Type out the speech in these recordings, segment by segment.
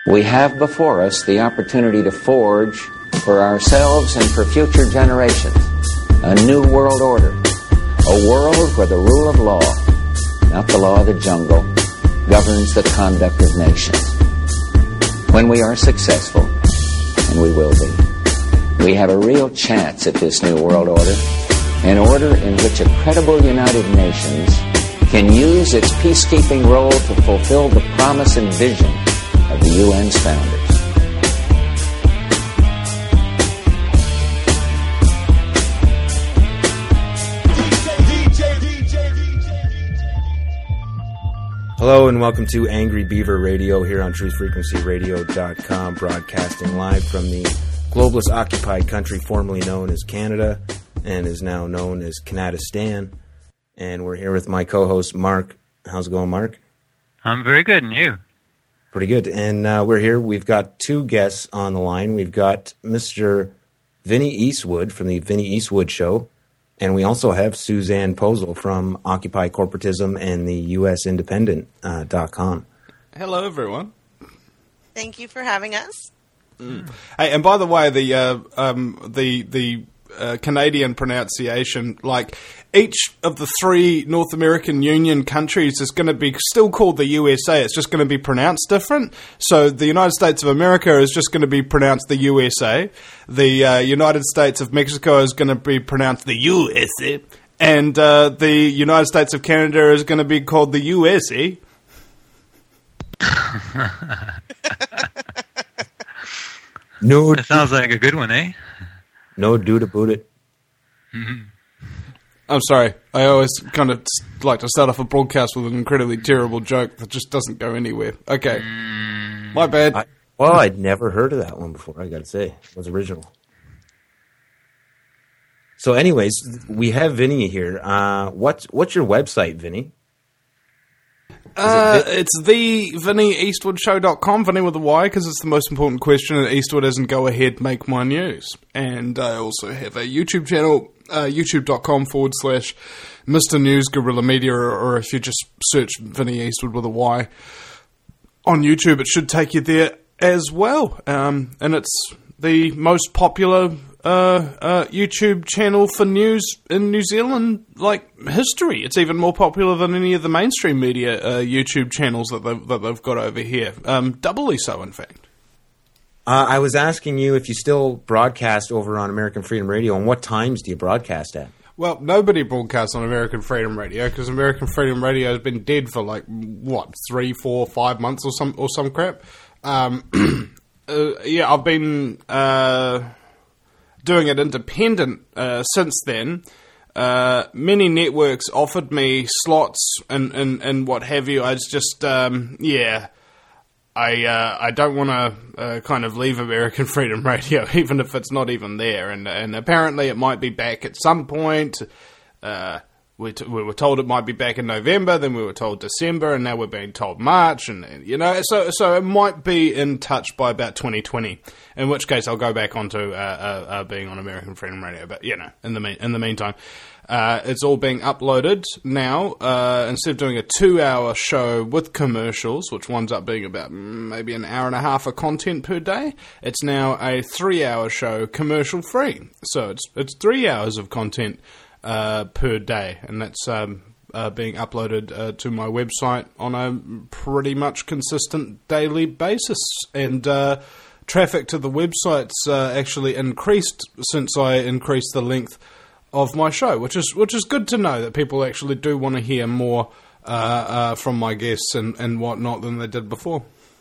We have before us the opportunity to forge for ourselves and for future generations a new world order, a world where the rule of law, not the law of the jungle, governs the conduct of nations. When we are successful, and we will be, we have a real chance at this new world order, an order in which a credible United Nations can use its peacekeeping role to fulfill the promise and vision of the UN's founders. Hello and welcome to Angry Beaver Radio here on truthfrequencyradio.com, broadcasting live from the globalist occupied country formerly known as Canada and is now known as Canadistan. And we're here with my co-host Mark. How's it going, Mark? I'm very good, and you? Pretty good. And we're here. We've got two guests on the line. We've got Mr. Vinny Eastwood from the Vinny Eastwood Show. And we also have Suzanne Posel from Occupy Corporatism and the USindependent.com. Hello, everyone. Thank you for having us. Hey, and by the way, the Canadian pronunciation, like each of the three North American Union countries is going to be still called the USA. It's just going to be pronounced different. So the United States of America is just going to be pronounced the USA. The United States of Mexico is going to be pronounced the USA. And the United States of Canada is going to be called the USA. No, that sounds like a good one, eh? No dude about it. Mm-hmm. I'm sorry. I always kind of like to start off a broadcast with an incredibly terrible joke that just doesn't go anywhere. Okay. My bad. I'd never heard of that one before, I got to say. It was original. So anyways, we have Vinny here. What's your website, Vinny? It's the VinnyEastwoodShow.com, Vinny with a Y, because it's the most important question at Eastwood isn't go ahead, make my news. And I also have a YouTube channel, youtube.com/Mr. News Guerrilla Media, or if you just search Vinny Eastwood with a Y on YouTube, it should take you there as well. And it's the most popular YouTube channel for news in New Zealand, like history. It's even more popular than any of the mainstream media YouTube channels that they've got over here. Doubly so, in fact. I was asking you if you still broadcast over on American Freedom Radio, and what times do you broadcast at? Well, nobody broadcasts on American Freedom Radio because American Freedom Radio has been dead for 3, 4, 5 months or some crap. I've been doing it independent since then. Many networks offered me slots and what have you. I was just I don't want to kind of leave American Freedom Radio, even if it's not even there. And apparently it might be back at some point. We were told it might be back in November, then we were told December, and now we're being told March. And so it might be in touch by about 2020. In which case I'll go back onto being on American Freedom Radio. But in the meantime. It's all being uploaded now. Instead of doing a 2-hour show with commercials, which winds up being about maybe an hour and a half of content per day, it's now a 3-hour show commercial free. So it's 3 hours of content per day, and that's being uploaded to my website on a pretty much consistent daily basis. And traffic to the website's actually increased since I increased the length of my show, which is good to know that people actually do want to hear more from my guests and whatnot than they did before.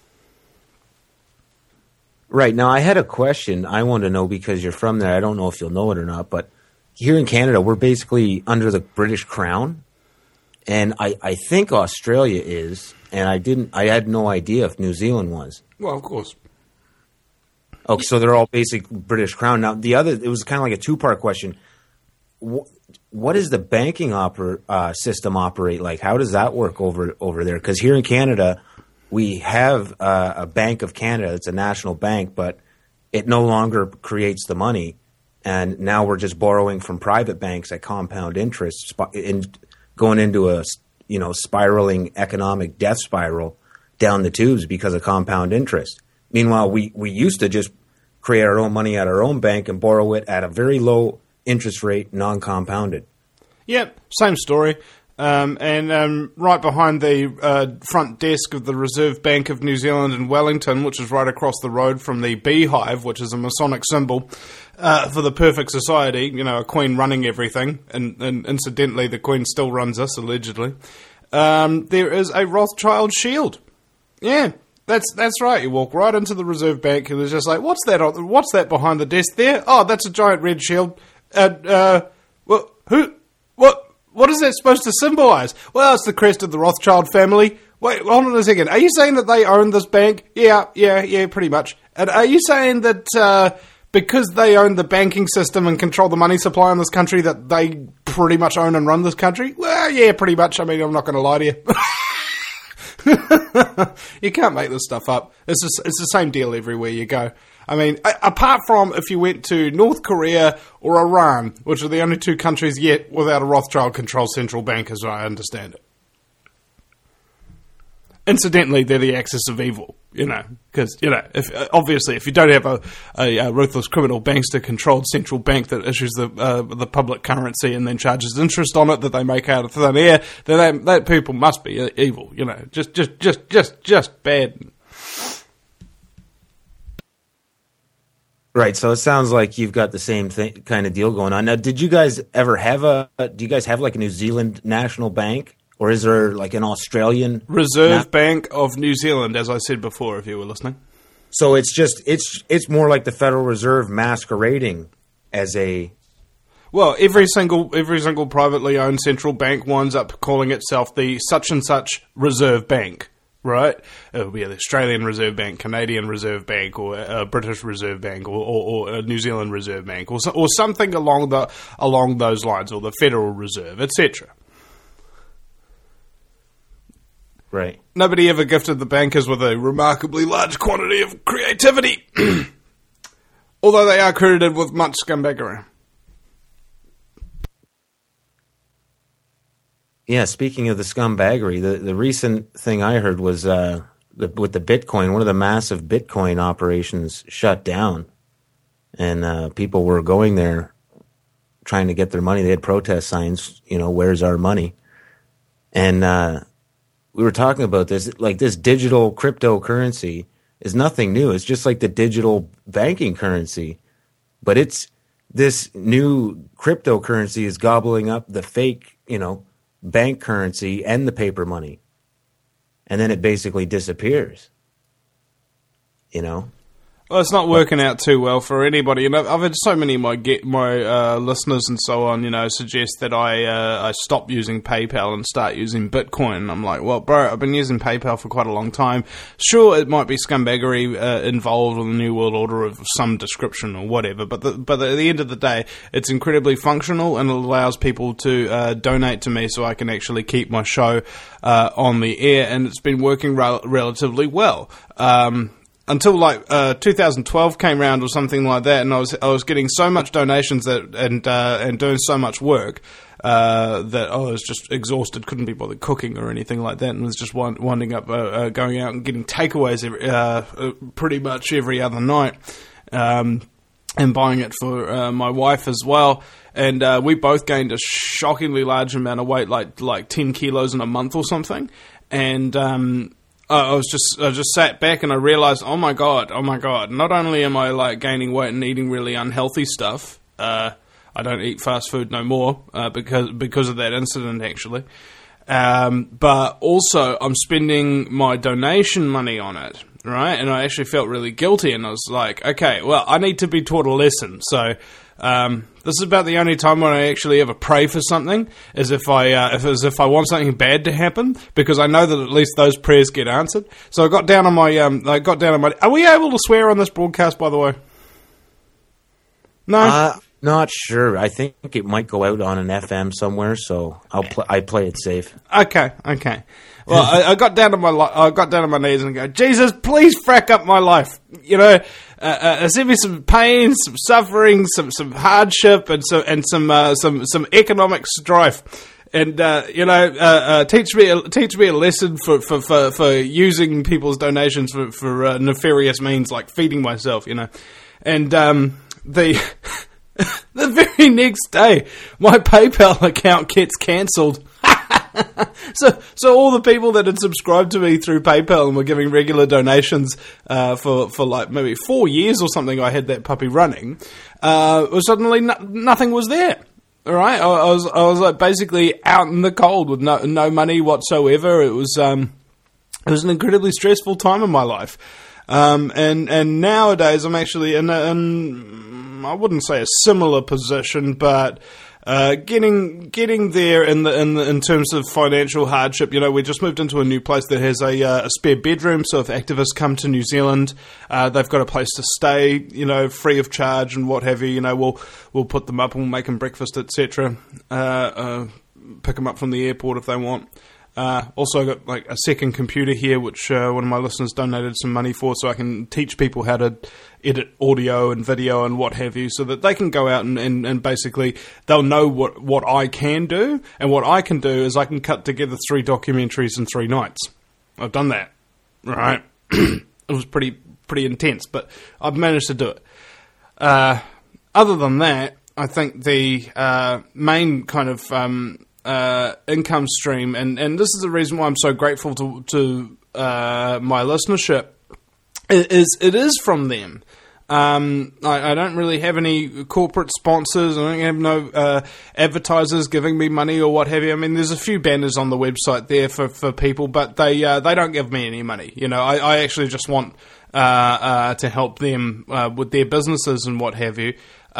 Right. Now, I had a question I want to know because you're from there. I don't know if you'll know it or not, but here in Canada, we're basically under the British Crown, and I think Australia is, and I had no idea if New Zealand was. Well, of course. Okay, so they're all basic British Crown. Now, it was kind of like a two-part question. What does the banking system operate like? How does that work over there? Because here in Canada, we have a Bank of Canada. It's a national bank, but it no longer creates the money. And now we're just borrowing from private banks at compound interest, going into a spiraling economic death spiral down the tubes because of compound interest. Meanwhile, we used to just create our own money at our own bank and borrow it at a very low interest rate, non-compounded. Yep, same story. And right behind the front desk of the Reserve Bank of New Zealand in Wellington, which is right across the road from the beehive, which is a Masonic symbol for the perfect society, you know, a queen running everything, and incidentally, the queen still runs us, allegedly. There is a Rothschild shield. Yeah, that's right. You walk right into the Reserve Bank, and it's just like, what's that behind the desk there? Oh, that's a giant red shield. What is that supposed to symbolise? Well, it's the crest of the Rothschild family. Wait, hold on a second. Are you saying that they own this bank? Yeah, pretty much. And are you saying that because they own the banking system and control the money supply in this country that they pretty much own and run this country? Well, yeah, pretty much. I mean, I'm not going to lie to you. You can't make this stuff up. It's the same deal everywhere you go. I mean, apart from if you went to North Korea or Iran, which are the only two countries yet without a Rothschild-controlled central bank, as I understand it. Incidentally, they're the axis of evil, you know, because, you know, if you don't have a ruthless criminal bankster-controlled central bank that issues the public currency and then charges interest on it that they make out of thin air, then that people must be evil, you know, just bad. Right, so it sounds like you've got the same kind of deal going on. Now, did you guys ever have do you guys have like a New Zealand national bank? Or is there like an Australian... Reserve Bank of New Zealand, as I said before, if you were listening. So it's just, it's more like the Federal Reserve masquerading as a... Well, every single privately owned central bank winds up calling itself the such and such Reserve Bank. Right? It'll be the Australian Reserve Bank, Canadian Reserve Bank, or a British Reserve Bank, or a New Zealand Reserve Bank, or something along those lines, or the Federal Reserve, etc. Right. Nobody ever gifted the bankers with a remarkably large quantity of creativity, although they are credited with much scumbaggery. Yeah, speaking of the scumbaggery, the recent thing I heard was with the Bitcoin, one of the massive Bitcoin operations shut down, and people were going there trying to get their money. They had protest signs, you know, where's our money? And we were talking about this, like this digital cryptocurrency is nothing new. It's just like the digital banking currency, but it's this new cryptocurrency is gobbling up the fake, you know, bank currency and the paper money, and then it basically disappears, you know. Well, it's not working out too well for anybody. You know, I've had so many of my listeners and so on, you know, suggest that I stop using PayPal and start using Bitcoin. And I'm like, well, bro, I've been using PayPal for quite a long time. Sure, it might be scumbaggery involved in the New World Order of some description or whatever, but at the end of the day, it's incredibly functional and it allows people to donate to me so I can actually keep my show on the air, and it's been working relatively well. Until like 2012 came around or something like that, and I was getting so much donations and doing so much work that I was just exhausted, couldn't be bothered cooking or anything like that, and was just winding up going out and getting takeaways pretty much every other night, and buying it for my wife as well. And we both gained a shockingly large amount of weight, like 10 kilos in a month or something, and I just sat back and I realized, oh my god, not only am I like gaining weight and eating really unhealthy stuff, I don't eat fast food no more, because of that incident actually, but also I'm spending my donation money on it, right? And I actually felt really guilty, and I was like, okay, well, I need to be taught a lesson, so this is about the only time when I actually ever pray for something, is if I want something bad to happen, because I know that at least those prayers get answered. So I got down on my, are we able to swear on this broadcast, by the way? No? Not sure. I think it might go out on an FM somewhere, so I play it safe. Okay. Well, I got down on my knees and go, Jesus, please frack up my life. You know, send me some pain, some suffering, some hardship, and some economic strife. And teach me a lesson for using people's donations for nefarious means like feeding myself, And the very next day, my PayPal account gets cancelled. So all the people that had subscribed to me through PayPal and were giving regular donations for like maybe 4 years or something, I had that puppy running. Suddenly nothing was there. All right, I was like basically out in the cold with no money whatsoever. It was an incredibly stressful time in my life. And nowadays I'm actually in I wouldn't say a similar position, but getting there in terms of financial hardship. We just moved into a new place that has a spare bedroom. So if activists come to New Zealand, they've got a place to stay, free of charge and what have you. We'll put them up and we'll make them breakfast, etc. Pick them up from the airport if they want. Also got like a second computer here, which one of my listeners donated some money for, so I can teach people how to edit audio and video and what have you, so that they can go out and basically they'll know what I can do, and what I can do is I can cut together 3 documentaries in 3 nights. I've done that, right? It was pretty intense, but I've managed to do it. Other than that, I think the main kind of income stream, and this is the reason why I'm so grateful to my listenership, it is from them. I don't really have any corporate sponsors. I don't have no advertisers giving me money or what have you. I mean, there's a few banners on the website there for people, but they don't give me any money. I actually just want to help them with their businesses and what have you.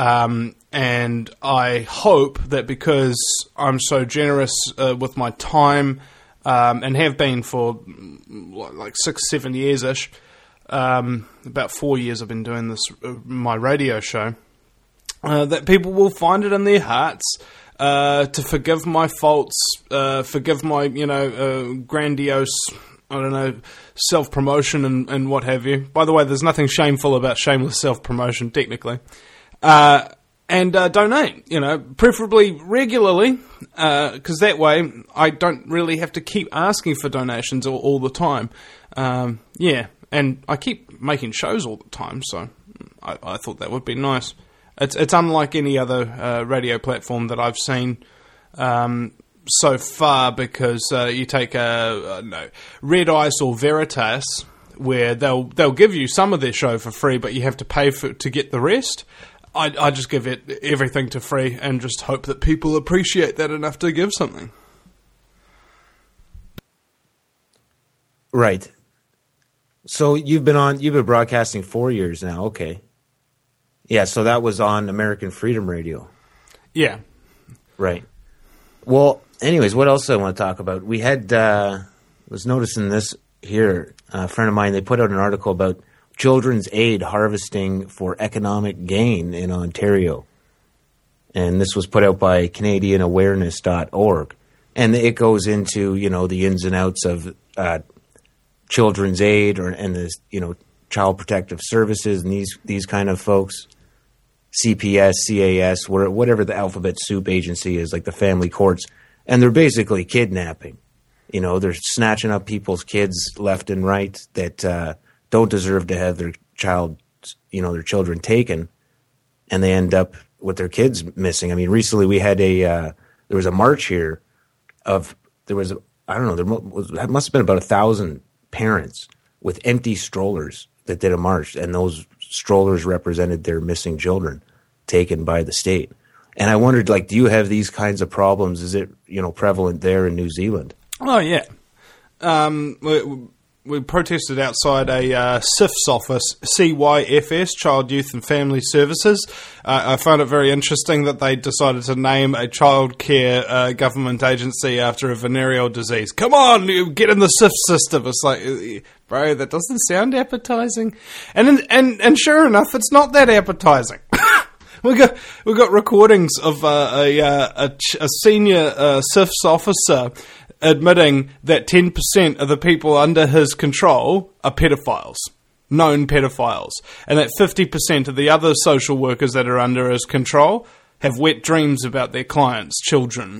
And I hope that because I'm so generous with my time, and have been for like 6-7 years-ish, about 4 years I've been doing this, my radio show, that people will find it in their hearts to forgive my faults, forgive my, grandiose, self-promotion and what have you. By the way, there's nothing shameful about shameless self-promotion, technically. And donate, preferably regularly, because that way I don't really have to keep asking for donations all the time. And I keep making shows all the time, so I thought that would be nice. It's unlike any other radio platform that I've seen so far, because you take Red Ice or Veritas, where they'll give you some of their show for free, but you have to pay to get the rest. I just give everything to free and just hope that people appreciate that enough to give something. Right. So you've been broadcasting 4 years now. Okay. Yeah. So that was on American Freedom Radio. Yeah. Right. Well, anyways, what else I want to talk about? We had, was noticing this here, a friend of mine, they put out an article about children's aid harvesting for economic gain in Ontario. And this was put out by CanadianAwareness.org. And it goes into, the ins and outs of children's aid and the, Child Protective Services and these kind of folks, CPS, CAS, whatever the alphabet soup agency is, like the family courts. And they're basically kidnapping. They're snatching up people's kids left and right that don't deserve to have their their children taken, and they end up with their kids missing. I mean, recently we had there was a march here there must have been about 1,000 parents with empty strollers that did a march, and those strollers represented their missing children taken by the state. And I wondered, do you have these kinds of problems? Is it, prevalent there in New Zealand? Oh, yeah. We protested outside a CYFS office, CYFS, Child, Youth and Family Services. I found it very interesting that they decided to name a child care government agency after a venereal disease. Come on, you get in the CYFS system. It's like, bro, that doesn't sound appetizing. And sure enough, it's not that appetizing. We got recordings of a senior CYFS officer admitting that 10% of the people under his control are pedophiles, known pedophiles, and that 50% of the other social workers that are under his control have wet dreams about their clients' children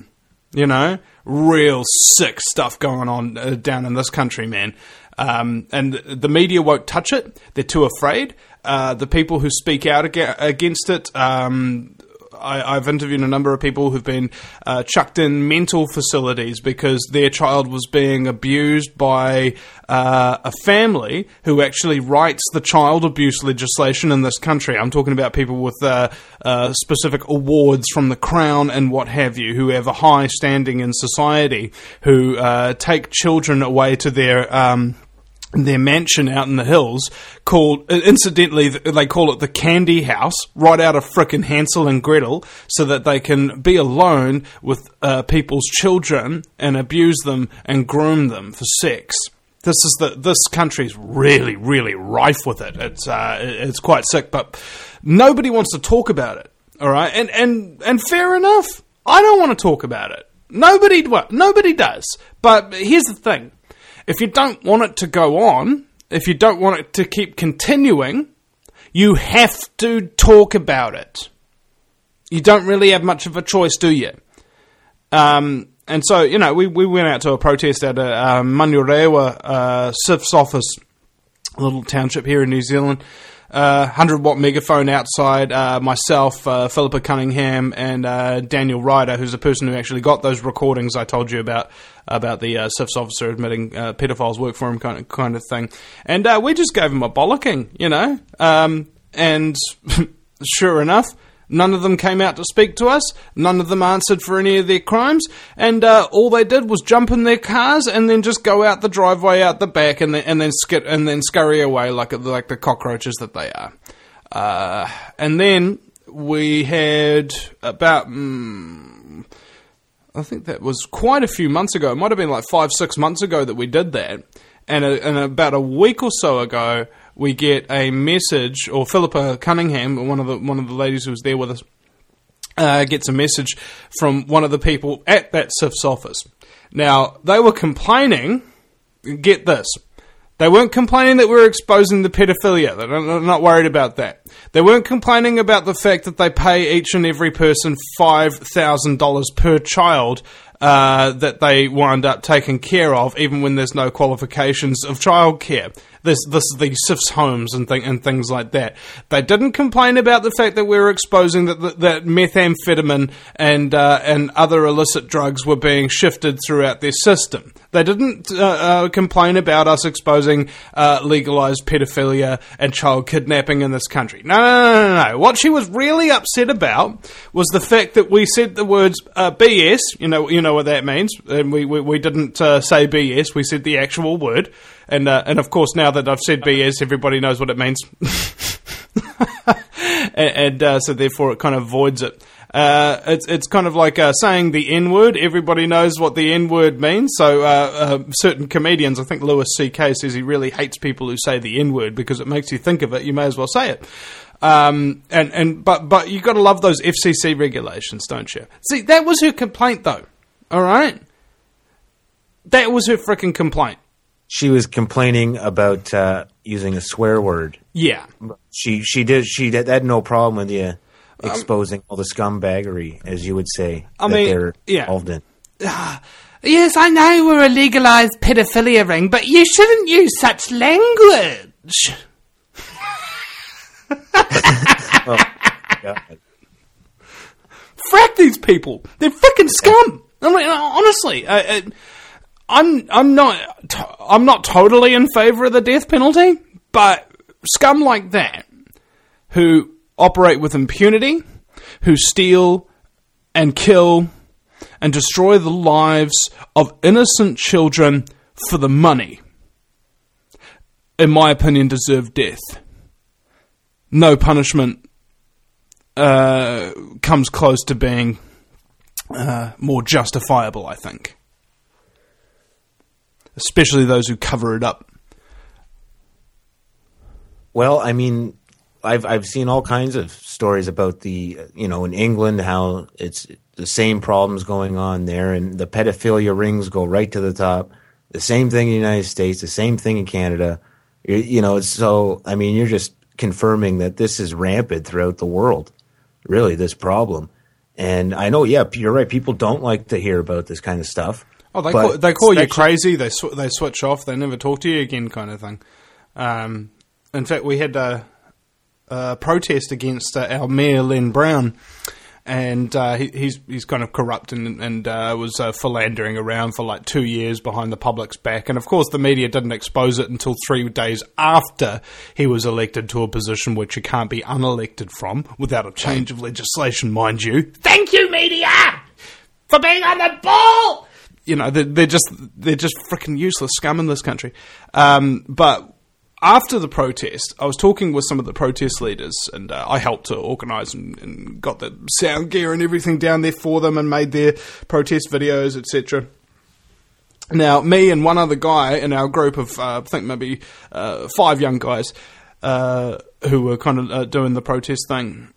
You know, real sick stuff going on down in this country, man. And the media won't touch it. They're too afraid. The people who speak out against it, I've interviewed a number of people who've been chucked in mental facilities because their child was being abused by a family who actually writes the child abuse legislation in this country. I'm talking about people with specific awards from the Crown and what have you, who have a high standing in society, who take children away to their mansion out in the hills, called, incidentally, they call it the Candy House, right out of frickin' Hansel and Gretel, so that they can be alone with people's children and abuse them and groom them for sex. This country's really, really rife with it. It's quite sick, but nobody wants to talk about it. All right, and fair enough. I don't want to talk about it. Nobody does. But here's the thing. If you don't want it to go on, if you don't want it to keep continuing, you have to talk about it. You don't really have much of a choice, do you? And so, you know, we went out to a protest at a Manurewa SIF's office, a little township here in New Zealand. 100-watt megaphone outside, myself, Philippa Cunningham, and Daniel Ryder, who's the person who actually got those recordings I told you about the SIF's officer admitting pedophiles work for him kind of thing. And we just gave him a bollocking, you know. And sure enough, none of them came out to speak to us. None of them answered for any of their crimes. And all they did was jump in their cars and then just go out the driveway, out the back, and then scurry away like the cockroaches that they are. And then we had about, I think that was quite a few months ago. It might have been like 5-6 months ago that we did that. And about a week or so ago, we get a message, or Philippa Cunningham, one of the ladies who was there with us, gets a message from one of the people at that SIF's office. Now, they were complaining, get this, they weren't complaining that we're exposing the pedophilia. They're not worried about that. They weren't complaining about the fact that they pay each and every person $5,000 per child that they wind up taking care of, even when there's no qualifications of childcare. This is the SIF's homes and things like that. They didn't complain about the fact that we were exposing that methamphetamine and other illicit drugs were being shifted throughout their system. They didn't complain about us exposing legalized pedophilia and child kidnapping in this country. No. What she was really upset about was the fact that we said the words BS. You know what that means. And we didn't say BS. We said the actual word. And of course, now that I've said BS, everybody knows what it means. and so therefore it kind of voids it. It's kind of like saying the N-word. Everybody knows what the N-word means. So certain comedians, I think Louis C.K. says he really hates people who say the N-word because it makes you think of it. You may as well say it. But you got to love those FCC regulations, don't you? See, that was her complaint, though. All right, that was her freaking complaint. She was complaining about using a swear word. Yeah, she had no problem with you exposing all the scumbaggery, as you would say, they're involved in. Yes, I know we're a legalised pedophilia ring, but you shouldn't use such language. Oh, God. Frack these people. They're freaking scum. I mean, honestly, I'm not totally in favour of the death penalty, but scum like that, who operate with impunity, who steal and kill and destroy the lives of innocent children for the money, in my opinion, deserve death. No punishment comes close to being more justifiable, I think. Especially those who cover it up. Well, I mean, I've seen all kinds of stories about in England, how it's the same problems going on there, and the pedophilia rings go right to the top. The same thing in the United States, the same thing in Canada. So, I mean, you're just confirming that this is rampant throughout the world, really, this problem. And I know, yeah, you're right. People don't like to hear about this kind of stuff. Oh, they call you crazy. They switch off. They never talk to you again, kind of thing. In fact, we had a protest against our mayor, Len Brown, and he's kind of corrupt and was philandering around for like 2 years behind the public's back. And of course, the media didn't expose it until 3 days after he was elected to a position which you can't be unelected from without a change of legislation, mind you. Thank you, media, for being on the ball. You know, they're just freaking useless scum in this country. But after the protest, I was talking with some of the protest leaders, and I helped to organise and got the sound gear and everything down there for them and made their protest videos, etc. Now, me and one other guy in our group of, I think maybe 5 young guys who were kind of doing the protest thing,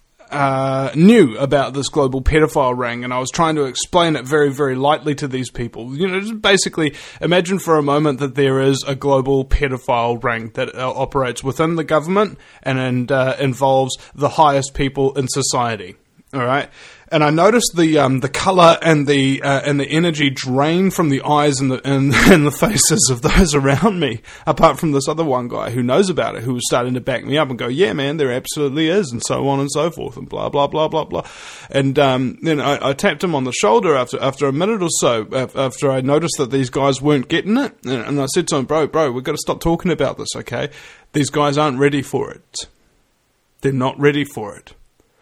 knew about this global pedophile ring, and I was trying to explain it very, very lightly to these people. You know, just basically imagine for a moment that there is a global pedophile ring that operates within the government and involves the highest people in society. All right. And I noticed the color and the energy drain from the eyes and the faces of those around me. Apart from this other one guy who knows about it, who was starting to back me up and go, "Yeah, man, there absolutely is," and so on and so forth, and blah blah blah blah blah. And then I tapped him on the shoulder after a minute or so, after I noticed that these guys weren't getting it, and I said to him, "Bro, we've got to stop talking about this, okay? These guys aren't ready for it. They're not ready for it.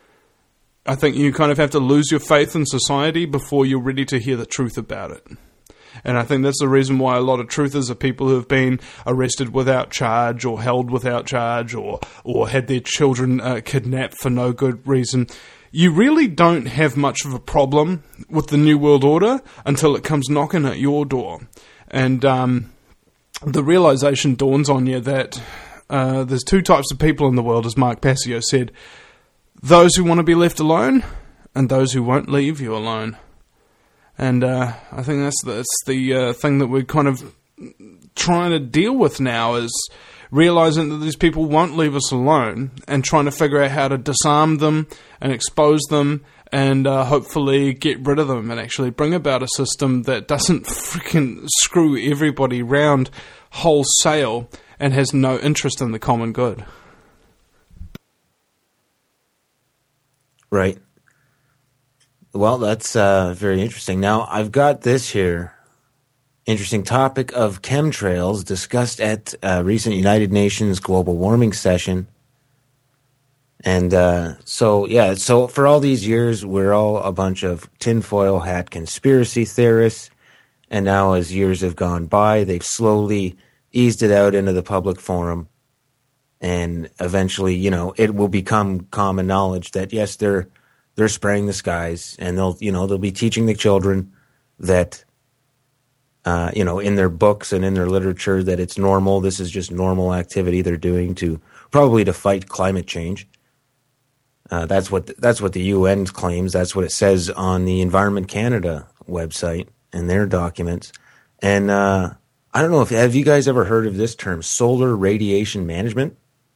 I think you kind of have to lose your faith in society before you're ready to hear the truth about it." And I think that's the reason why a lot of truthers are people who have been arrested without charge or held without charge or had their children kidnapped for no good reason. You really don't have much of a problem with the New World Order until it comes knocking at your door. And the realization dawns on you that there's 2 types of people in the world, as Mark Passio said: those who want to be left alone, and those who won't leave you alone. And I think that's the thing that we're kind of trying to deal with now, is realizing that these people won't leave us alone, and trying to figure out how to disarm them and expose them and hopefully get rid of them and actually bring about a system that doesn't freaking screw everybody round wholesale and has no interest in the common good. Right. Well, that's very interesting. Now, I've got this here. Interesting topic of chemtrails discussed at a recent United Nations global warming session. And so for all these years, we're all a bunch of tinfoil hat conspiracy theorists. And now as years have gone by, they've slowly eased it out into the public forum. And eventually, you know, it will become common knowledge that yes, they're spraying the skies, and they'll be teaching the children that, in their books and in their literature that it's normal. This is just normal activity they're doing to fight climate change. That's what the UN claims. That's what it says on the Environment Canada website and their documents. And I don't know have you guys ever heard of this term, solar radiation management?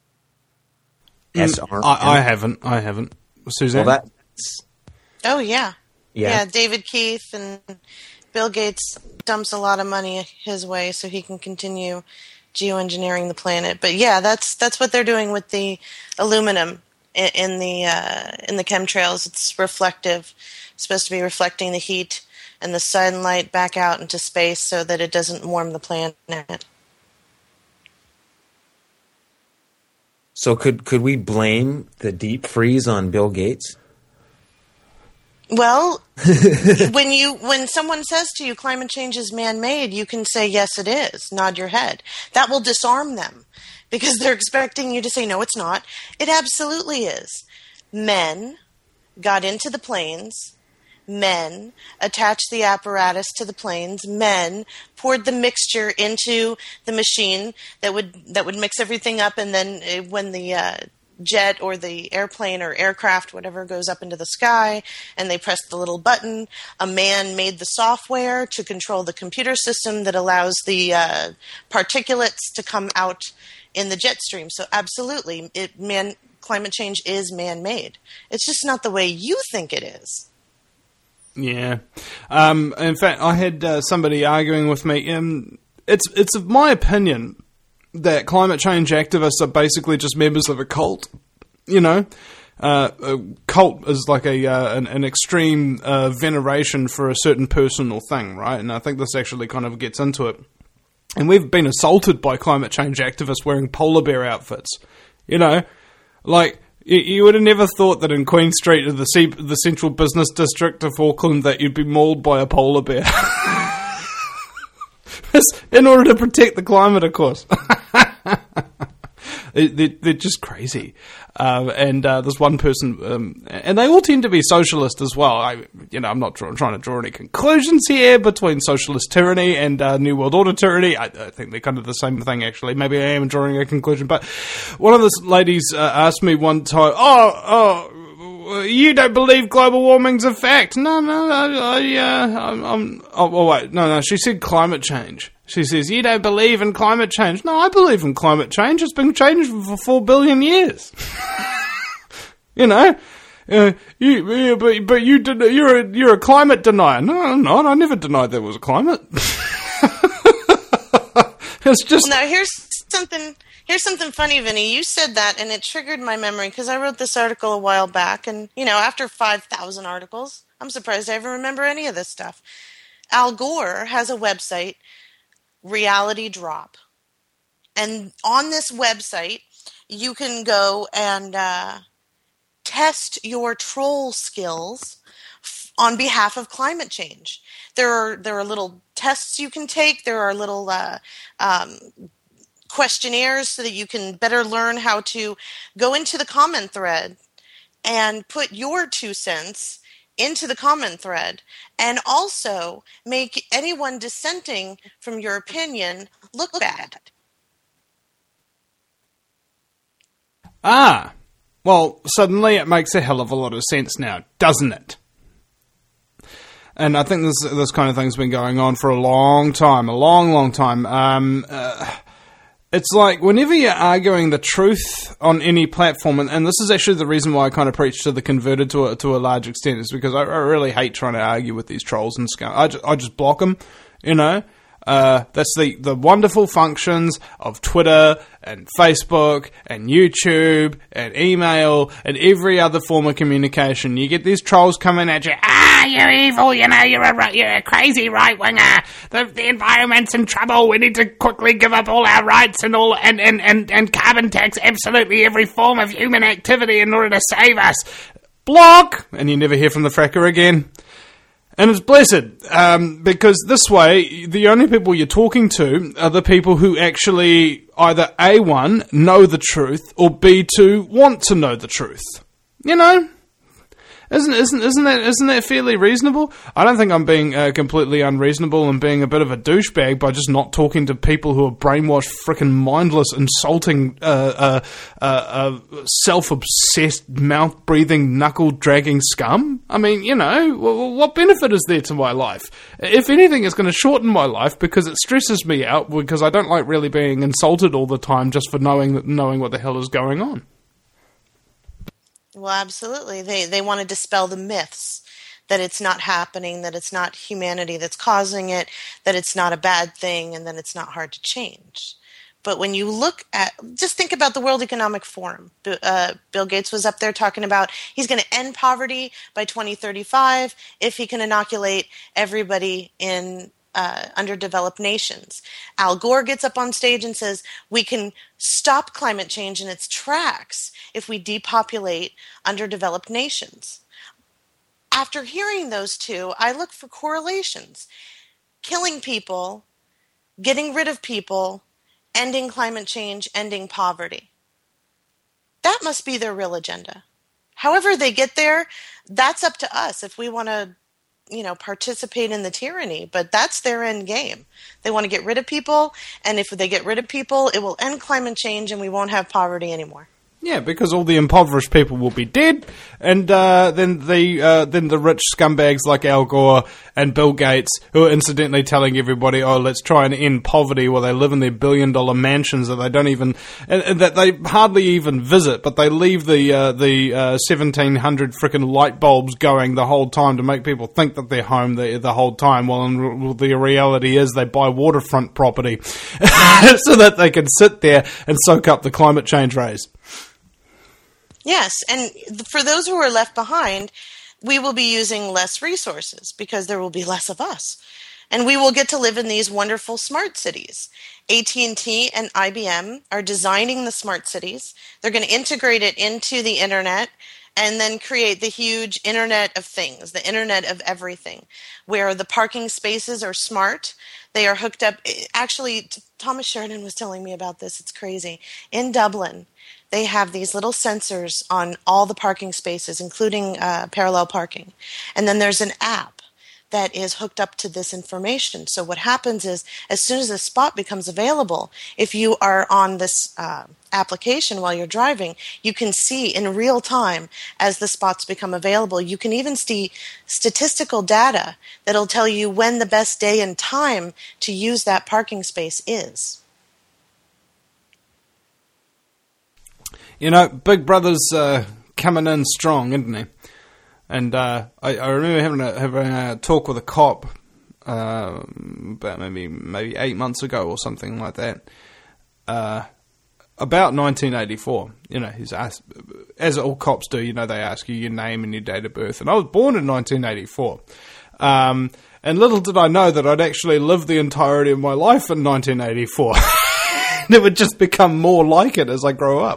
I haven't. Suzanne? Well, Oh, yeah. Yeah, David Keith and Bill Gates dumps a lot of money his way so he can continue geoengineering the planet. But yeah, that's what they're doing with the aluminum in the chemtrails. It's reflective. It's supposed to be reflecting the heat and the sunlight back out into space so that it doesn't warm the planet. So could we blame the deep freeze on Bill Gates? Well, when someone says to you climate change is man-made, you can say yes it is. Nod your head. That will disarm them because they're expecting you to say no it's not. It absolutely is. Men got into the planes. Men attached the apparatus to the planes. Men poured the mixture into the machine that would mix everything up, and then when the jet or the airplane or aircraft, whatever, goes up into the sky, and they press the little button, a man made the software to control the computer system that allows the particulates to come out in the jet stream. So absolutely, climate change is man-made. It's just not the way you think it is. Yeah. In fact, I had somebody arguing with me. It's of my opinion that climate change activists are basically just members of a cult. You know, a cult is like an extreme veneration for a certain personal thing, right? And I think this actually kind of gets into it. And we've been assaulted by climate change activists wearing polar bear outfits. You know, like, you would have never thought that in Queen Street of the central business district of Auckland that you'd be mauled by a polar bear. In order to protect the climate, of course. They're just crazy. And there's one person, and they all tend to be socialist as well. I'm not trying to draw any conclusions here between socialist tyranny and New World Order tyranny. I think they're kind of the same thing, actually. Maybe I am drawing a conclusion. But one of the ladies asked me one time, you don't believe global warming's a fact? No, she said climate change. She says, you don't believe in climate change. No, I believe in climate change. It's been changing for 4 billion years. You know? But you're a climate denier. No, I'm not. I never denied there was a climate. It's just... Well, now, here's something funny, Vinny. You said that, and it triggered my memory, because I wrote this article a while back, and, after 5,000 articles, I'm surprised I ever remember any of this stuff. Al Gore has a website, Reality Drop. And on this website, you can go and test your troll skills on behalf of climate change. There are little tests you can take. There are little questionnaires so that you can better learn how to go into the comment thread and put your 2 cents into the comment thread, and also make anyone dissenting from your opinion look bad. Well, suddenly it makes a hell of a lot of sense now, doesn't it? And I think this kind of thing's been going on for a long time. It's like whenever you're arguing the truth on any platform, and this is actually the reason why I kind of preach to the converted to a large extent, is because I really hate trying to argue with these trolls and scum. I just block them, That's the wonderful functions of Twitter and Facebook and YouTube and email and every other form of communication. You get these trolls coming at you. You're evil. You're a crazy right winger. The environment's in trouble. We need to quickly give up all our rights and carbon tax absolutely every form of human activity in order to save us. Block, and you never hear from the fracker again. And it's blessed, because this way, the only people you're talking to are the people who actually either A1, know the truth, or B2, want to know the truth. Isn't that fairly reasonable? I don't think I'm being completely unreasonable and being a bit of a douchebag by just not talking to people who are brainwashed, frickin' mindless, insulting, self-obsessed, mouth-breathing, knuckle-dragging scum. I mean, what benefit is there to my life? If anything, it's going to shorten my life because it stresses me out because I don't like really being insulted all the time just for knowing what the hell is going on. Well, absolutely. They want to dispel the myths that it's not happening, that it's not humanity that's causing it, that it's not a bad thing, and that it's not hard to change. But when you just think about the World Economic Forum. Bill Gates was up there talking about he's going to end poverty by 2035 if he can inoculate everybody in underdeveloped nations. Al Gore gets up on stage and says, we can stop climate change in its tracks if we depopulate underdeveloped nations. After hearing those two, I look for correlations. Killing people, getting rid of people, ending climate change, ending poverty. That must be their real agenda. However they get there, that's up to us if we want to participate in the tyranny, but that's their end game. They want to get rid of people, and if they get rid of people, it will end climate change and we won't have poverty anymore. Yeah, because all the impoverished people will be dead, and then the rich scumbags like Al Gore and Bill Gates, who are incidentally telling everybody, "Oh, let's try and end poverty," while they live in their billion-dollar mansions that they don't even, and that they hardly even visit, but they leave the 1700 frickin' light bulbs going the whole time to make people think that they're home the whole time. Well, the reality is they buy waterfront property so that they can sit there and soak up the climate change rays. Yes, and for those who are left behind, we will be using less resources because there will be less of us. And we will get to live in these wonderful smart cities. AT&T and IBM are designing the smart cities. They're going to integrate it into the internet and then create the huge Internet of Things, the Internet of Everything, where the parking spaces are smart. They are hooked up. Actually, Thomas Sheridan was telling me about this. It's crazy. In Dublin, they have these little sensors on all the parking spaces, including parallel parking. And then there's an app that is hooked up to this information. So what happens is, as soon as a spot becomes available, if you are on this application while you're driving, you can see in real time as the spots become available. You can even see statistical data that'll tell you when the best day and time to use that parking space is. You know, Big Brother's coming in strong, isn't he? And I remember having a talk with a cop about maybe 8 months ago or something like that, about 1984. You know, he's asked, as all cops do, you know, they ask you your name and your date of birth. And I was born in 1984. And little did I know that I'd actually lived the entirety of my life in 1984. And it would just become more like it as I grow up.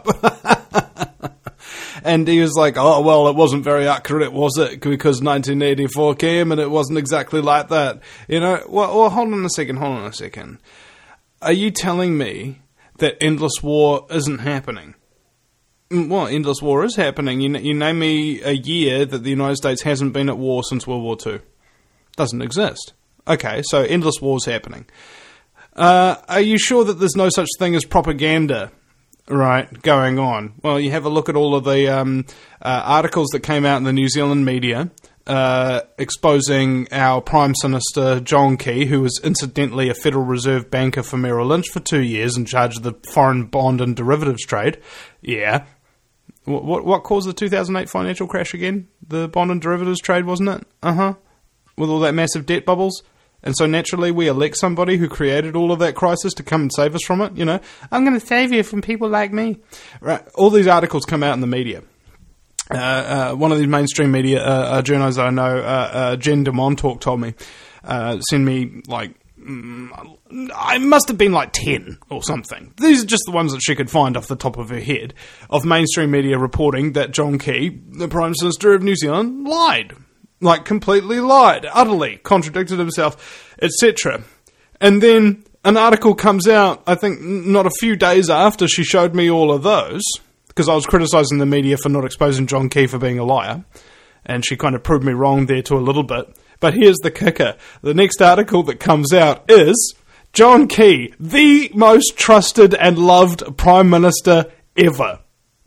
And he was like, "Oh, well, it wasn't very accurate, was it? Because 1984 came and it wasn't exactly like that." You know, well, hold on a second. Are you telling me that endless war isn't happening? Well, endless war is happening. You name me a year that the United States hasn't been at war since World War II. Doesn't exist. Okay, so endless war's happening. Are you sure that there's no such thing as propaganda, right, going on? Well, you have a look at all of the articles that came out in the New Zealand media exposing our Prime Minister, John Key, who was incidentally a Federal Reserve banker for Merrill Lynch for 2 years in charge of the foreign bond and derivatives trade. Yeah. What caused the 2008 financial crash again? The bond and derivatives trade, wasn't it? With all that massive debt bubbles. And so naturally we elect somebody who created all of that crisis to come and save us from it, you know. "I'm going to save you from people like me." Right. All these articles come out in the media. One of these mainstream media journalists I know, Jen de Montauk, told me, send me like, I must have been like 10 or something. These are just the ones that she could find off the top of her head, of mainstream media reporting that John Key, the Prime Minister of New Zealand, lied. Like, completely lied, utterly contradicted himself, etc. And then an article comes out, I think not a few days after she showed me all of those, because I was criticising the media for not exposing John Key for being a liar, and she kind of proved me wrong there to a little bit. But here's the kicker. The next article that comes out is John Key, the most trusted and loved Prime Minister ever.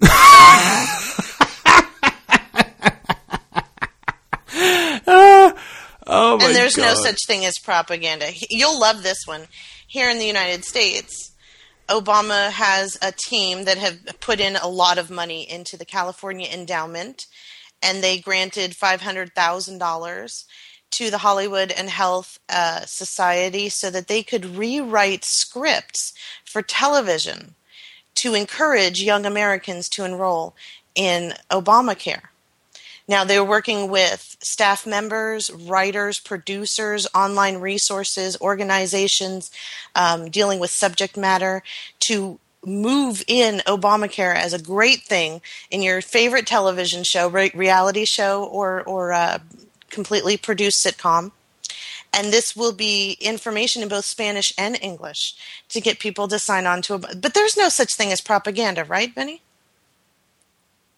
Oh my and there's God. no such thing as propaganda. You'll love this one. Here in the United States, Obama has a team that have put in a lot of money into the California Endowment, and they granted $500,000 to the Hollywood and Health Society so that they could rewrite scripts for television to encourage young Americans to enroll in Obamacare. Now, they're working with staff members, writers, producers, online resources, organizations dealing with subject matter to move in Obamacare as a great thing in your favorite television show, reality show, or completely produced sitcom. And this will be information in both Spanish and English to get people to sign on to it. But there's no such thing as propaganda, right, Benny?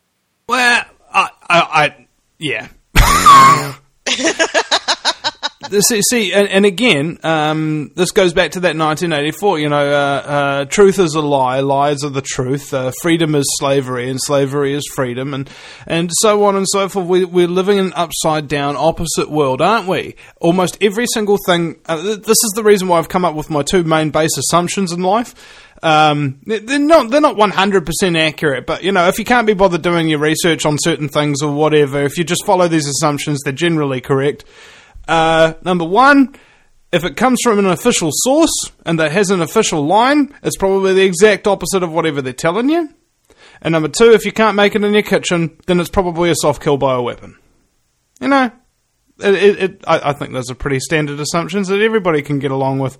Well, yeah. And again, this goes back to that 1984. Truth is a lie, lies are the truth. Freedom is slavery, and slavery is freedom, and so on and so forth. We're living in an upside down, opposite world, aren't we? Almost every single thing. This is the reason why I've come up with my two main base assumptions in life. They're not 100% accurate, but if you can't be bothered doing your research on certain things or whatever, if you just follow these assumptions, they're generally correct. Number one, if it comes from an official source and that has an official line, it's probably the exact opposite of whatever they're telling you. And number two, if you can't make it in your kitchen, then it's probably a soft kill by a weapon. I think those are pretty standard assumptions that everybody can get along with.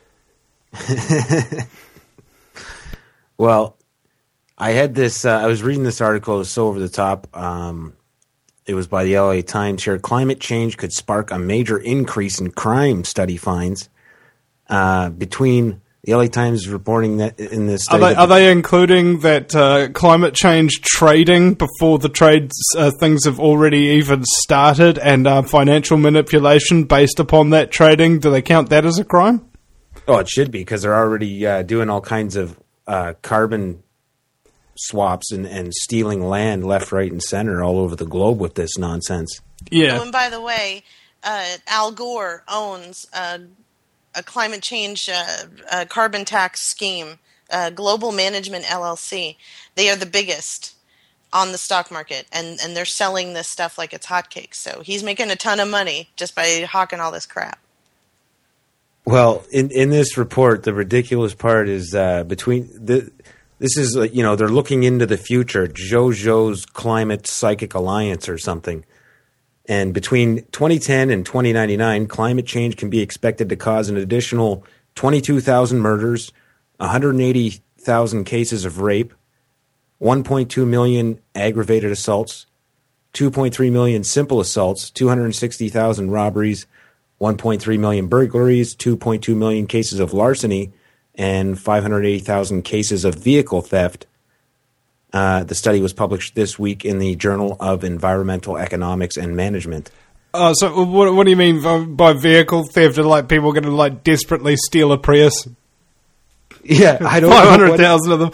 Well, I had this. I was reading this article. It was so over the top. It was by the LA Times here. Climate change could spark a major increase in crime, study finds. Between the LA Times reporting that in this study, are they including that climate change trading before the trade things have already even started, and financial manipulation based upon that trading? Do they count that as a crime? Oh, it should be, because they're already doing all kinds of carbon swaps and stealing land left, right, and center all over the globe with this nonsense. Yeah. Oh, and by the way, Al Gore owns a climate change carbon tax scheme, Global Management LLC. They are the biggest on the stock market, and they're selling this stuff like it's hotcakes. So he's making a ton of money just by hawking all this crap. Well, in this report, the ridiculous part is this is, they're looking into the future, JoJo's Climate Psychic Alliance or something. And between 2010 and 2099, climate change can be expected to cause an additional 22,000 murders, 180,000 cases of rape, 1.2 million aggravated assaults, 2.3 million simple assaults, 260,000 robberies, 1.3 million burglaries, 2.2 million cases of larceny, and 580,000 cases of vehicle theft. The study was published this week in the Journal of Environmental Economics and Management. So what do you mean by vehicle theft? Are like people going to desperately steal a Prius? Yeah, I don't 500,000 of them.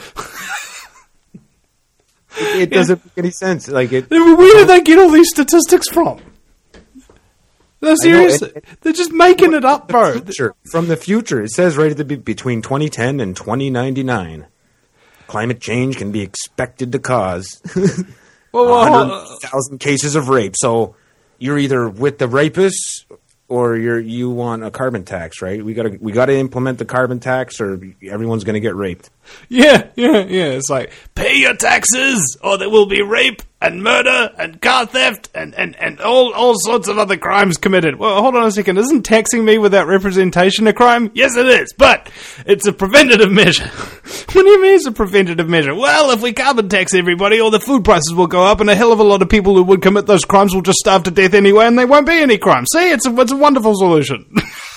It doesn't make any sense. Where do they get all these statistics from? No, seriously, they're just making it up, bro. From the future, it says right at the between 2010 and 2099, climate change can be expected to cause 100,000 cases of rape. So you're either with the rapists or you want a carbon tax, right? We got to implement the carbon tax, or everyone's going to get raped. Yeah. It's like, pay your taxes, or there will be rape and murder and car theft and all sorts of other crimes committed. Well, hold on a second. Isn't taxing me without representation a crime? Yes, it is, but it's a preventative measure. What do you mean it's a preventative measure? Well, if we carbon tax everybody, all the food prices will go up, and a hell of a lot of people who would commit those crimes will just starve to death anyway, and there won't be any crime. See, it's a wonderful solution.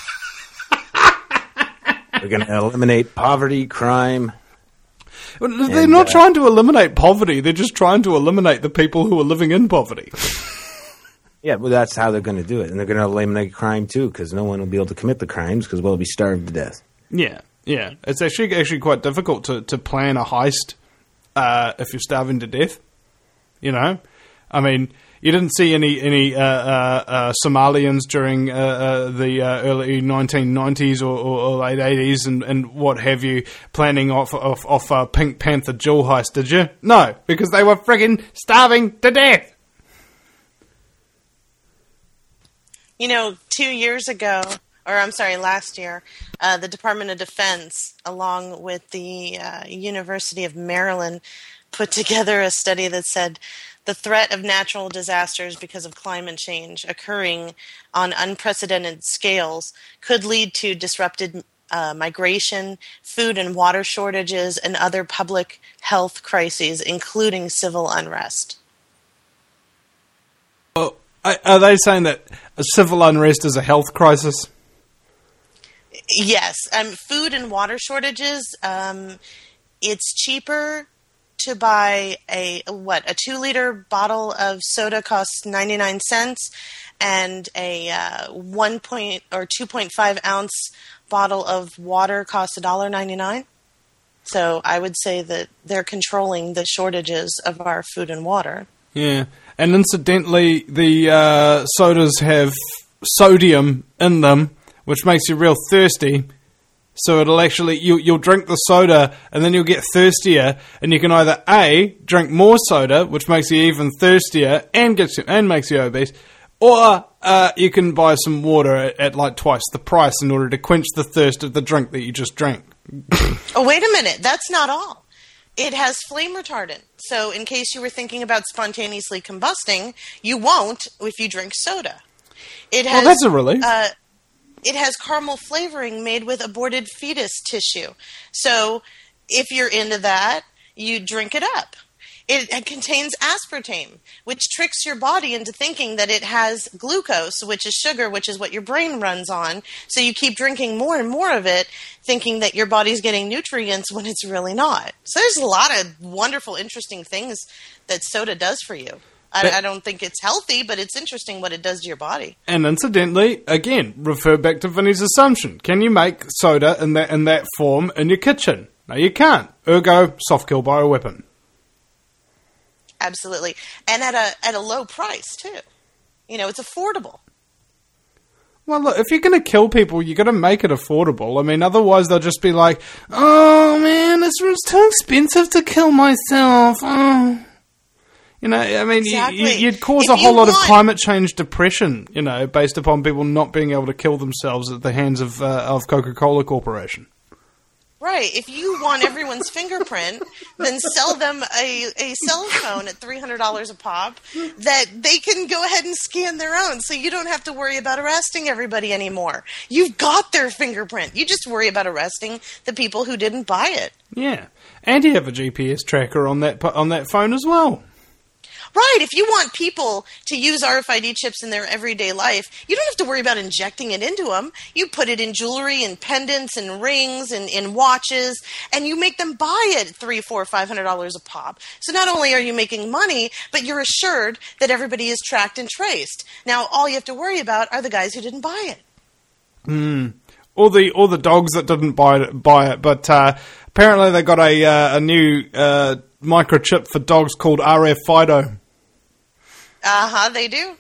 We're going to eliminate poverty, crime. They're not trying to eliminate poverty. They're just trying to eliminate the people who are living in poverty. Yeah, well, that's how they're going to do it. And they're going to eliminate crime, too, because no one will be able to commit the crimes because we'll be starved to death. Yeah. It's actually quite difficult to plan a heist if you're starving to death. I mean, you didn't see any Somalians during the early 1990s or late 80s and what have you, planning off Pink Panther jewel heist, did you? No, because they were friggin' starving to death. 2 years ago, last year, the Department of Defense, along with the University of Maryland, put together a study that said the threat of natural disasters because of climate change occurring on unprecedented scales could lead to disrupted migration, food and water shortages, and other public health crises, including civil unrest. Well, are they saying that a civil unrest is a health crisis? Yes. Food and water shortages, it's cheaper to buy a 2-liter bottle of soda costs 99 cents, and a 2.5 ounce bottle of water costs $1.99. So I would say that they're controlling the shortages of our food and water. Yeah, and incidentally, the sodas have sodium in them, which makes you real thirsty. So it'll actually, you'll drink the soda and then you'll get thirstier, and you can either A, drink more soda, which makes you even thirstier and makes you obese, or you can buy some water at like twice the price in order to quench the thirst of the drink that you just drank. Oh, wait a minute. That's not all. It has flame retardant. So in case you were thinking about spontaneously combusting, you won't if you drink soda. It has, well, that's a relief. It has caramel flavoring made with aborted fetus tissue. So if you're into that, you drink it up. It contains aspartame, which tricks your body into thinking that it has glucose, which is sugar, which is what your brain runs on. So you keep drinking more and more of it, thinking that your body's getting nutrients when it's really not. So there's a lot of wonderful, interesting things that soda does for you. I don't think it's healthy, but it's interesting what it does to your body. And incidentally, again, refer back to Vinny's assumption. Can you make soda in that form in your kitchen? No, you can't. Ergo, soft kill bioweapon. Absolutely. And at a low price, too. It's affordable. Well, look, if you're going to kill people, you got to make it affordable. I mean, otherwise they'll just be like, oh, man, it's too expensive to kill myself. Oh. I mean, exactly. You'd cause a whole lot of climate change depression, based upon people not being able to kill themselves at the hands of Coca-Cola Corporation. Right. If you want everyone's fingerprint, then sell them a cell phone at $300 a pop that they can go ahead and scan their own, so you don't have to worry about arresting everybody anymore. You've got their fingerprint. You just worry about arresting the people who didn't buy it. Yeah. And you have a GPS tracker on that phone as well. Right. If you want people to use RFID chips in their everyday life, you don't have to worry about injecting it into them. You put it in jewelry and pendants and rings and in watches, and you make them buy it $300, $400, $500 a pop. So not only are you making money, but you're assured that everybody is tracked and traced. Now, all you have to worry about are the guys who didn't buy it. Or the dogs that didn't buy it. But apparently they got a new microchip for dogs called RF Fido. They do.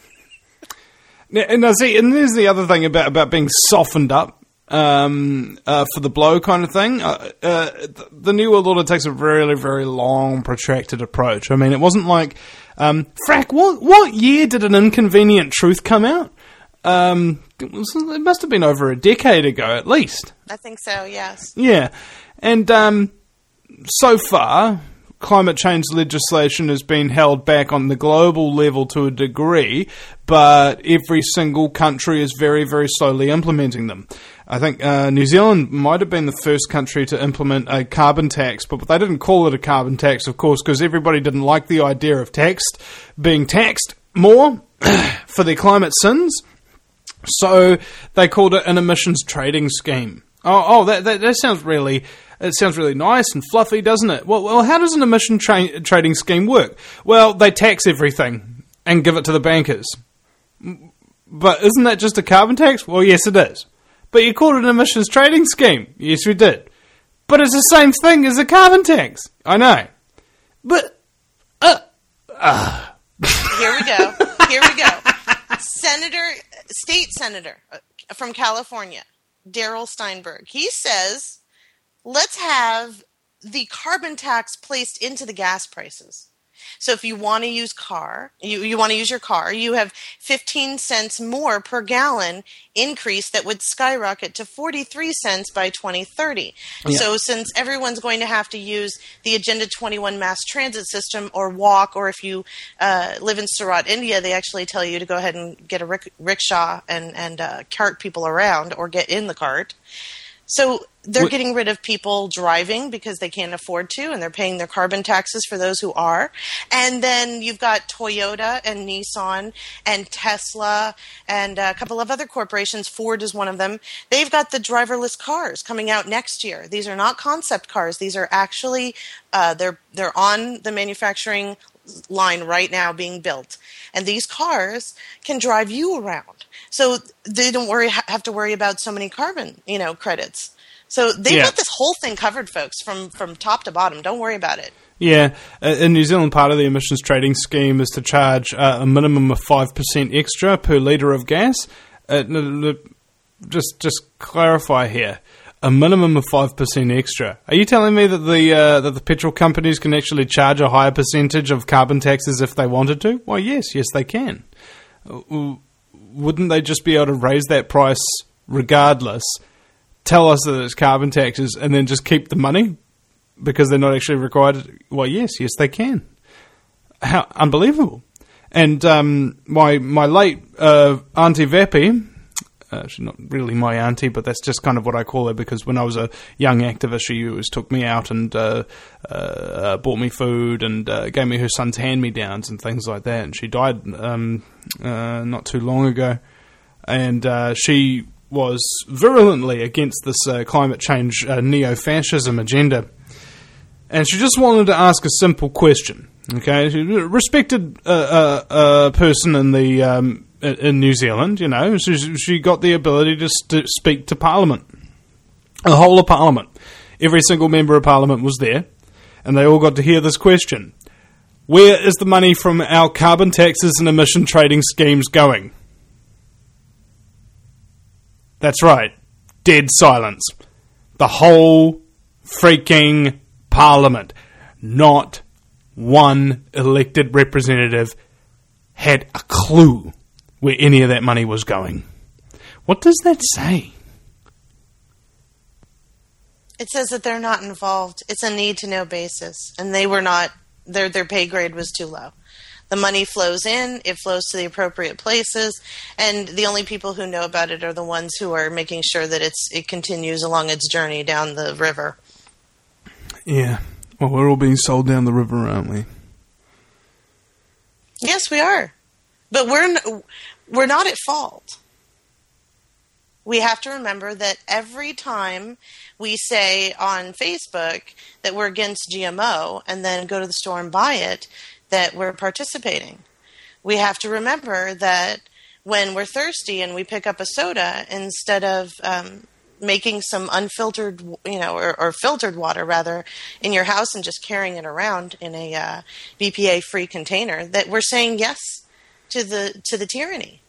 Now, see, and there's the other thing about being softened up for the blow kind of thing. The New World Order takes a really, very long, protracted approach. I mean, it wasn't like... Frack, what year did An Inconvenient Truth come out? It must have been over a decade ago, at least. I think so, yes. Yeah. And so far, climate change legislation has been held back on the global level to a degree, but every single country is very, very slowly implementing them. I think New Zealand might have been the first country to implement a carbon tax, but they didn't call it a carbon tax, of course, because everybody didn't like the idea of being taxed more for their climate sins. So they called it an emissions trading scheme. That sounds really... It sounds really nice and fluffy, doesn't it? Well, how does an emission trading scheme work? Well, they tax everything and give it to the bankers. But isn't that just a carbon tax? Well, yes, it is. But you called it an emissions trading scheme. Yes, we did. But it's the same thing as a carbon tax. I know. But... Here we go. State Senator from California, Darrell Steinberg, he says... Let's have the carbon tax placed into the gas prices. So if you want to use you want to use your car, you have 15 cents more per gallon increase that would skyrocket to 43 cents by 2030. Yeah. So since everyone's going to have to use the Agenda 21 mass transit system or walk, or if you live in Surat, India, they actually tell you to go ahead and get a rickshaw and cart people around or get in the cart. So they're getting rid of people driving because they can't afford to, and they're paying their carbon taxes for those who are. And then you've got Toyota and Nissan and Tesla and a couple of other corporations. Ford is one of them. They've got the driverless cars coming out next year. These are not concept cars. These are actually they're on the manufacturing line right now being built. And these cars can drive you around. So they don't have to worry about so many carbon, credits. So they've got this whole thing covered, folks, from top to bottom. Don't worry about it. Yeah. In New Zealand, part of the emissions trading scheme is to charge a minimum of 5% extra per litre of gas. Just clarify here. A minimum of 5% extra. Are you telling me that the petrol companies can actually charge a higher percentage of carbon taxes if they wanted to? Why, yes, they can. Wouldn't they just be able to raise that price regardless, tell us that it's carbon taxes, and then just keep the money because they're not actually required? Well, yes, they can. How unbelievable. And my late Auntie Vappy, she's not really my auntie, but that's just kind of what I call her, because when I was a young activist, she always took me out and bought me food and gave me her son's hand-me-downs and things like that. And she died not too long ago. And she was virulently against this climate change neo-fascism agenda. And she just wanted to ask a simple question. Okay, she's a respected person in the in New Zealand, she got the ability to speak to Parliament, the whole of Parliament. Every single member of Parliament was there, and they all got to hear this question: where is the money from our carbon taxes and emission trading schemes going? That's right, dead silence. The whole freaking Parliament, not one elected representative had a clue where any of that money was going. What does that say? It says that they're not involved. It's a need-to-know basis, and they were not. Their pay grade was too low. The money flows in, it flows to the appropriate places, and the only people who know about it are the ones who are making sure that it continues along its journey down the river. Yeah. Well, we're all being sold down the river, aren't we? Yes, we are. But we're not at fault. We have to remember that every time we say on Facebook that we're against GMO and then go to the store and buy it, that we're participating. We have to remember that when we're thirsty and we pick up a soda, instead of making some unfiltered, or filtered water rather, in your house and just carrying it around in a BPA-free container, that we're saying yes to the tyranny.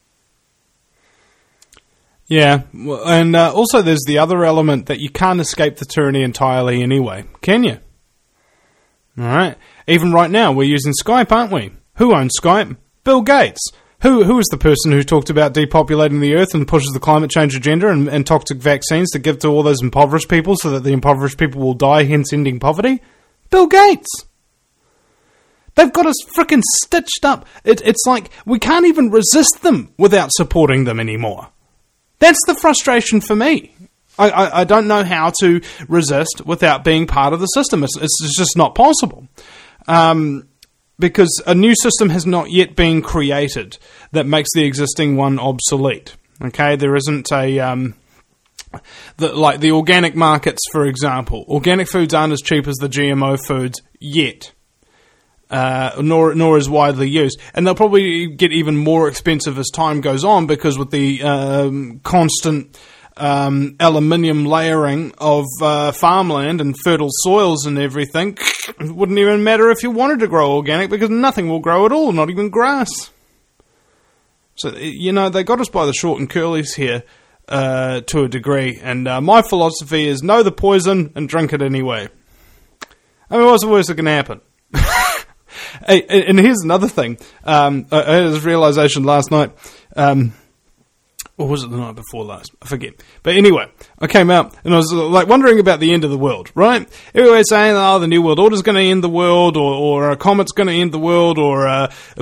Yeah, and also there's the other element that you can't escape the tyranny entirely anyway, can you? All right. Even right now, we're using Skype, aren't we? Who owns Skype? Bill Gates. Who is the person who talked about depopulating the earth and pushes the climate change agenda and toxic vaccines to give to all those impoverished people so that the impoverished people will die, hence ending poverty? Bill Gates. They've got us frickin' stitched up. It's like we can't even resist them without supporting them anymore. That's the frustration for me. I don't know how to resist without being part of the system. It's just not possible. Because a new system has not yet been created that makes the existing one obsolete. Okay, there isn't a like the organic markets, for example. Organic foods aren't as cheap as the GMO foods yet, nor as widely used, and they'll probably get even more expensive as time goes on because with the constant aluminium layering of farmland and fertile soils and everything, it wouldn't even matter if you wanted to grow organic because nothing will grow at all, not even grass. So, they got us by the short and curlies here to a degree, and my philosophy is know the poison and drink it anyway. I mean, what's the worst that can happen? Hey, and here's another thing. I had this realization last night. Or was it the night before last? I forget. But anyway, I came out and I was wondering about the end of the world, right? Everybody's saying, the New World Order's going to end the world, or a comet's going to end the world, or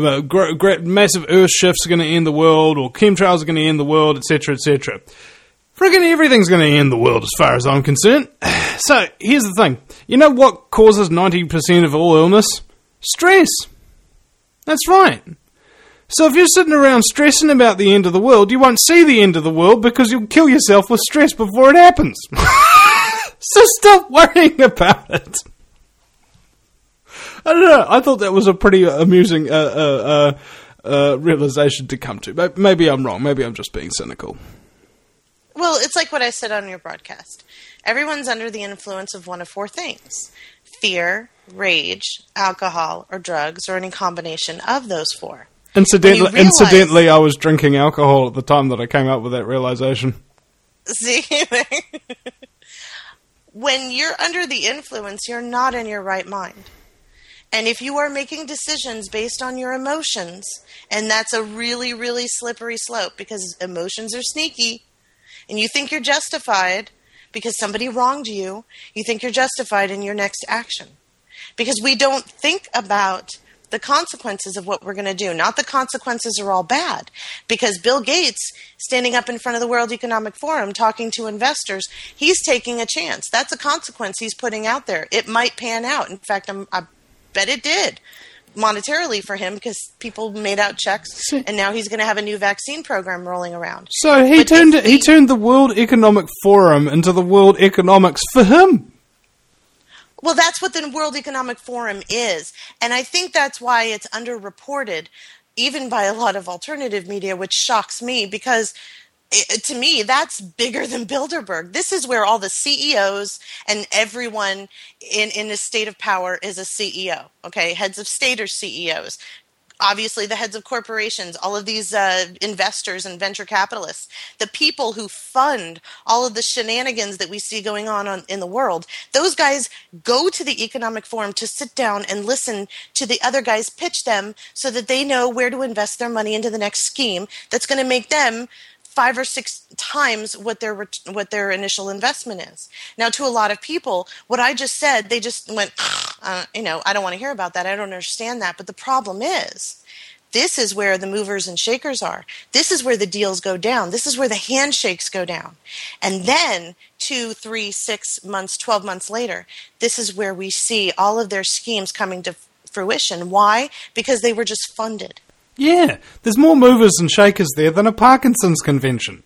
massive Earth shifts are going to end the world, or chemtrails are going to end the world, etc., etc. Friggin' everything's going to end the world as far as I'm concerned. So, here's the thing. You know what causes 90% of all illness? Stress. That's right. So if you're sitting around stressing about the end of the world, you won't see the end of the world because you'll kill yourself with stress before it happens. So stop worrying about it. I don't know. I thought that was a pretty amusing realization to come to. Maybe I'm wrong. Maybe I'm just being cynical. Well, it's like what I said on your broadcast. Everyone's under the influence of one of four things: fear, rage, alcohol, or drugs, or any combination of those four. Incidentally, I was drinking alcohol at the time that I came up with that realization. See? When you're under the influence, you're not in your right mind. And if you are making decisions based on your emotions, and that's a really, really slippery slope because emotions are sneaky, and you think you're justified because somebody wronged you, you think you're justified in your next action. Because we don't think about the consequences of what we're going to do. Not the consequences are all bad. Because Bill Gates, standing up in front of the World Economic Forum, talking to investors, he's taking a chance. That's a consequence he's putting out there. It might pan out. In fact, I bet it did monetarily for him because people made out checks, and now he's going to have a new vaccine program rolling around. So he turned the World Economic Forum into the World Economics for him. Well, that's what the World Economic Forum is. And I think that's why it's underreported, even by a lot of alternative media, which shocks me because, to me, that's bigger than Bilderberg. This is where all the CEOs and everyone in a state of power is a CEO, okay? Heads of state are CEOs. Obviously, the heads of corporations, all of these investors and venture capitalists, the people who fund all of the shenanigans that we see going on in the world, those guys go to the Economic Forum to sit down and listen to the other guys pitch them so that they know where to invest their money into the next scheme that's going to make them 5 or 6 times what their initial investment is. Now, to a lot of people, what I just said, they just went, I don't want to hear about that. I don't understand that. But the problem is, this is where the movers and shakers are. This is where the deals go down. This is where the handshakes go down. And then 2, 3, 6 months, 12 months later, this is where we see all of their schemes coming to fruition. Why? Because they were just funded. Yeah, there's more movers and shakers there than a Parkinson's convention.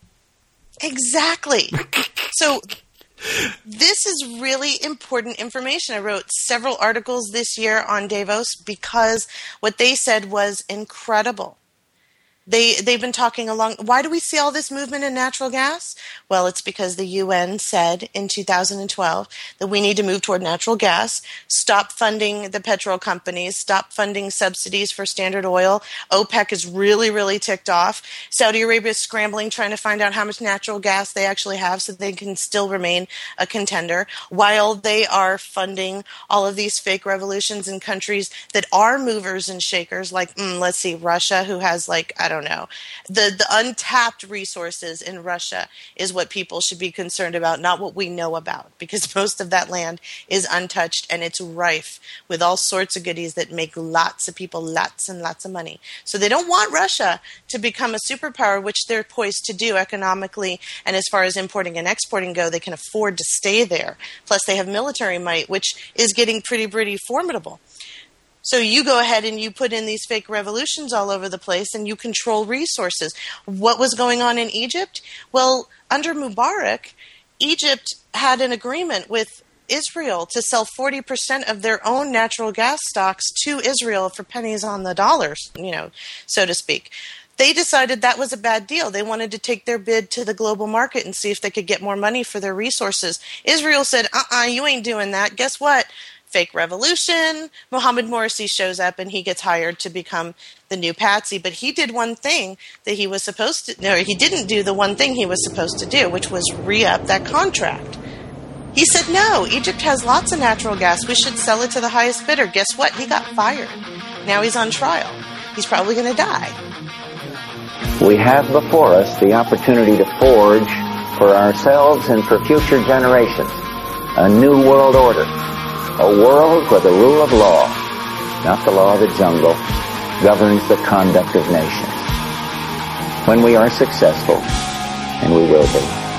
Exactly. So this is really important information. I wrote several articles this year on Davos because what they said was incredible. They've been talking along. Why do we see all this movement in natural gas? Well, it's because the UN said in 2012 that we need to move toward natural gas, stop funding the petrol companies, stop funding subsidies for Standard Oil. OPEC is really, really ticked off. Saudi Arabia is scrambling, trying to find out how much natural gas they actually have so they can still remain a contender, while they are funding all of these fake revolutions in countries that are movers and shakers, like, let's see, Russia, who has I don't know. The untapped resources in Russia is what people should be concerned about, not what we know about, because most of that land is untouched and it's rife with all sorts of goodies that make lots of people lots and lots of money. So they don't want Russia to become a superpower, which they're poised to do economically, and as far as importing and exporting go, they can afford to stay there. Plus they have military might, which is getting pretty formidable. So you go ahead and you put in these fake revolutions all over the place and you control resources. What was going on in Egypt? Well, under Mubarak, Egypt had an agreement with Israel to sell 40% of their own natural gas stocks to Israel for pennies on the dollars, so to speak. They decided that was a bad deal. They wanted to take their bid to the global market and see if they could get more money for their resources. Israel said, you ain't doing that. Guess what? Fake revolution. Mohammed Morsi shows up and he gets hired to become the new patsy. But he did one thing that he was supposed to. No, he didn't do the one thing he was supposed to do, which was re-up that contract. He said, no, Egypt has lots of natural gas. We should sell it to the highest bidder. Guess what? He got fired. Now he's on trial. He's probably going to die. We have before us the opportunity to forge for ourselves and for future generations a new world order. A world where the rule of law, not the law of the jungle, governs the conduct of nations. When we are successful, and we will be,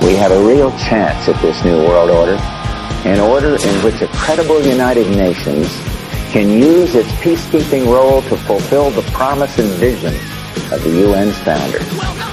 We have a real chance at this new world order, an order in which a credible United Nations can use its peacekeeping role to fulfill the promise and vision of the UN's founders.